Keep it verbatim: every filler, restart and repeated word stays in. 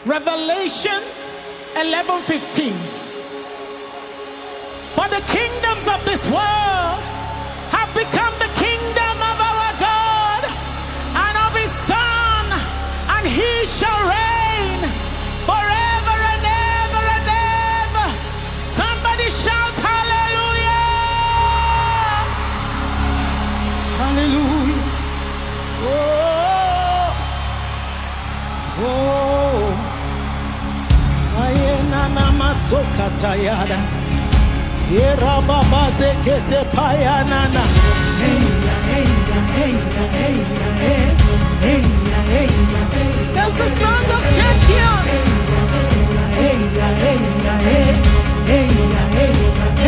Revelation eleven fifteen. For the kingdoms of this world have become the kingdom of our God and of his Son, and he shall reign forever and ever and ever. Somebody shout hallelujah! Hallelujah! Oh, oh, ayena namasoka tayada. Era baba zekete payanana. Hey ya, hey ya, hey ya, hey ya, hey, hey ya, hey ya, hey. That's the sound of champions. Hey ya, hey ya, hey ya, hey, hey ya, hey ya,